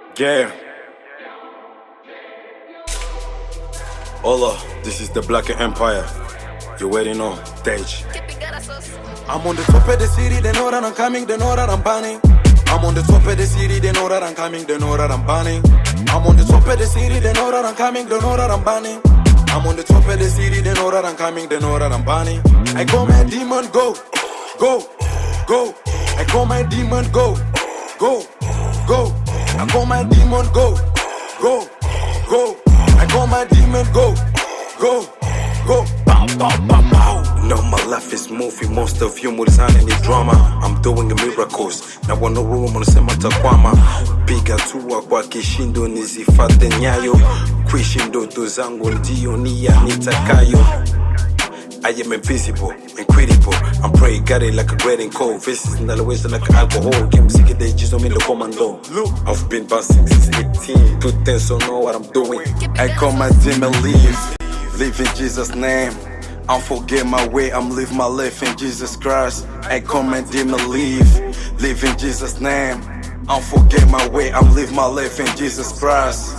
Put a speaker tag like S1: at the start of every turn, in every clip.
S1: Yeah. Hola, this is the Black Empire. You already know, Tage. I'm on the top of the city, they know that I'm coming, they know that I'm banning. I'm on the top of the city, they know that I'm coming, they know that I'm banning. I'm on the top of the city, they know that I'm coming, they know that I'm banning. I'm on the top of the city, they know that I'm coming, they know that I'm banning. I call my demon, go, go, go. I call my demon, go, go, go. I call my demon, go, go, go. I call my demon, go, go, go. Bow, bow, bow, bow. No, my life is moving. Most of you without any drama. I'm doing miracles. Na wana room wanasema takwama. Piga tuwa kwa kishindo nizifate nyayo. Kuishi ndoto zangu ndio nia nitakayo. I am invisible, incredible. I'm praying, got it like a great and cold. Faces in the ways like alcohol. Game sick of the just on me the commando. I've been bouncing since 18. 2 10, so know what I'm doing. I call my demon leave. Live in Jesus' name. I'll forget my way, I'm live my life in Jesus Christ. I call my demon leave. Live in Jesus' name. I'll forget my way, I'm live my life in Jesus Christ.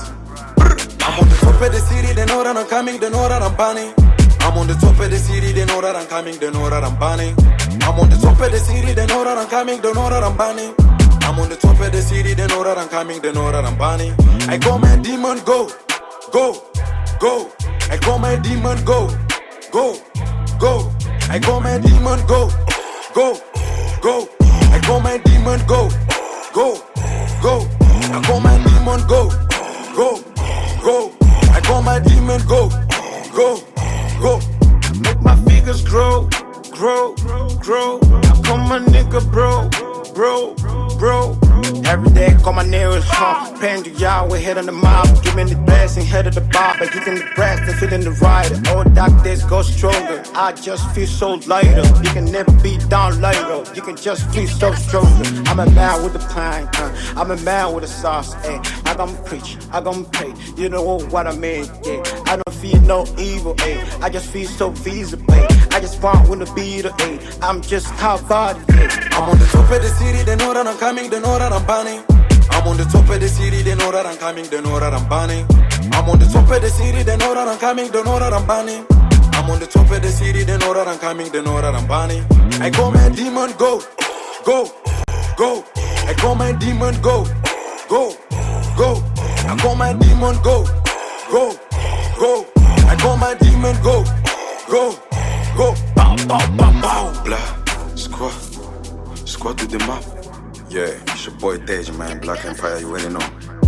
S1: I'm on the top of the city, they know that I'm coming, they know that I'm banning. I'm on the top of the city, they know that I'm coming, they know that I'm banning. I'm on the top of the city, they know that I'm coming, they know that I'm banning. I'm on the top of the city, they know that I'm coming, they know that I'm banning. I call my demon, go, go, go. I call my demon, go, go, go. I call my demon, go, go, go. I call my demon, go, go, go. I call my demon, go, go, go. I call my demon, go, go. Go.
S2: Make my figures grow, grow, grow. I call my nigga bro, bro, bro. Every day call my neighbors home. Praying to Yahweh, head on the mob. Give me the blessing, head of the bar. But you can the breath and feeling the ride. All dark days go stronger. I just feel so lighter. You can never be down lighter. You can just feel so stronger. I'm a man with a plan, I'm a man with a sauce, ayy. I gon' preach, I gon' pray. You know what I mean, yeah. I don't feel no evil, ayy. I just feel so feasible, ayy. I just want with a beat, ayy. I'm just hot body, ayy.
S1: I'm on the top of the city, they know that I'm coming, they know that I'm banning. I'm on the top of the city, they know that I'm coming, they know that I'm banning. I'm on the top of the city, they know that I'm coming, they know that I'm banning. I'm on the top of the city, they know that I'm coming, they know that I'm banning. I call my demon, go, go, go. I call my demon, go, go, go. I call my demon, go, go, go. I call my demon, go, go, go. Bow, bow, bow, bow. Blah, squad to the map. Yeah, it's your boy Tage, man. Black Empire, you already know.